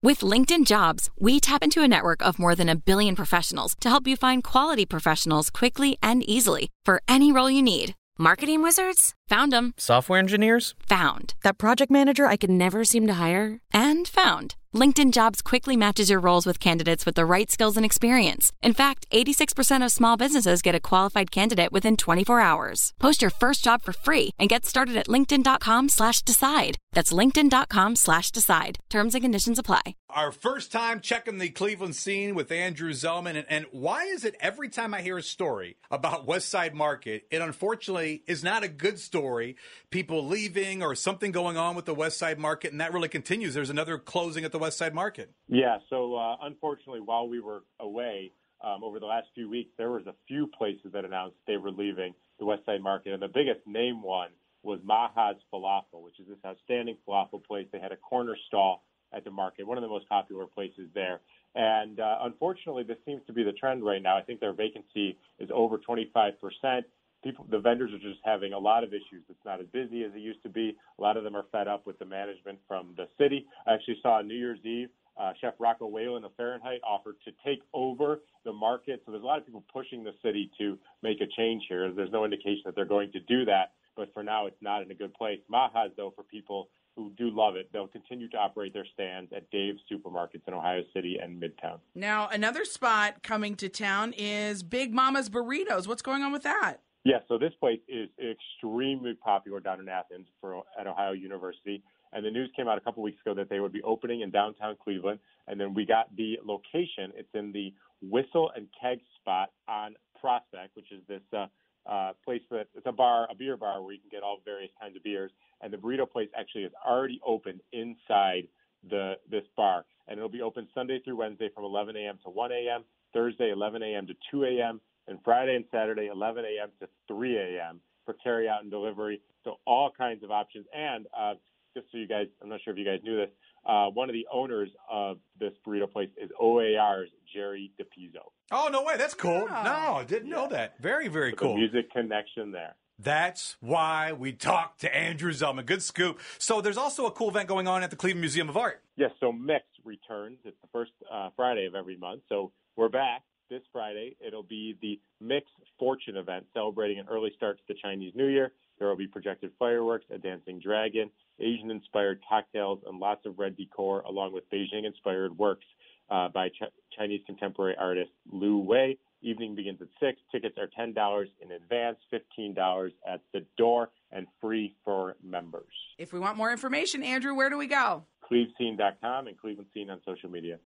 With LinkedIn Jobs, we tap into a network of more than 1 billion professionals to help you find quality professionals quickly and easily for any role you need. Marketing wizards? Found them. Software engineers? Found. That project manager I could never seem to hire? And found. LinkedIn Jobs quickly matches your roles with candidates with the right skills and experience. In fact, 86% of small businesses get a qualified candidate within 24 hours. Post your first job for free and get started at linkedin.com/decide. That's linkedin.com/decide. Terms and conditions apply. Our first time checking the Cleveland scene with Andrew Zellman. And why is it every time I hear a story about West Side Market, it unfortunately is not a good story, people leaving or something going on with the West Side Market, and that really continues. There's another closing at the West Side Market. Yeah, so unfortunately, while we were away over the last few weeks, there was a few places that announced they were leaving the West Side Market, and the biggest name one was Maha's Falafel, which is this outstanding falafel place. They had a corner stall at the market, one of the most popular places there. And unfortunately, this seems to be the trend right now. I think their vacancy is over 25%. The vendors are just having a lot of issues. It's not as busy as it used to be. A lot of them are fed up with the management from the city. I actually saw on New Year's Eve, Chef Rocco Whalen of Fahrenheit offered to take over the market. So there's a lot of people pushing the city to make a change here. There's no indication that they're going to do that. But for now, it's not in a good place. Maha's, though, for people who do love it, they'll continue to operate their stands at Dave's Supermarkets in Ohio City and Midtown. Now, another spot coming to town is Big Mama's Burritos. What's going on with that? Yeah, so this place is extremely popular down in Athens at Ohio University. And the news came out a couple weeks ago that they would be opening in downtown Cleveland. And then we got the location. It's in the Whistle and Keg spot on Prospect, which is this place that it's a beer bar where you can get all various kinds of beers. And the burrito place actually is already open inside this bar. And it'll be open Sunday through Wednesday from 11 a.m. to 1 a.m., Thursday 11 a.m. to 2 a.m., and Friday and Saturday 11 a.m. to 3 a.m. for carry-out and delivery. So all kinds of options. And just so you guys, I'm not sure if you guys knew this, one of the owners of this burrito place is OAR's Jerry DePizzo. Oh, no way. That's cool. Yeah. No, I didn't know that. Very, very cool. The music connection there. That's why we talked to Andrew Zellman. Good scoop. So there's also a cool event going on at the Cleveland Museum of Art. Yes, so Mix returns. It's the first Friday of every month. So we're back this Friday. It'll be the Mix Fortune event celebrating an early start to the Chinese New Year. There will be projected fireworks, a dancing dragon, Asian-inspired cocktails, and lots of red decor, along with Beijing-inspired works by Chinese contemporary artist Liu Wei. Evening begins at 6. Tickets are $10 in advance, $15 at the door, and free for members. If we want more information, Andrew, where do we go? CleveScene.com and Cleveland Scene on social media.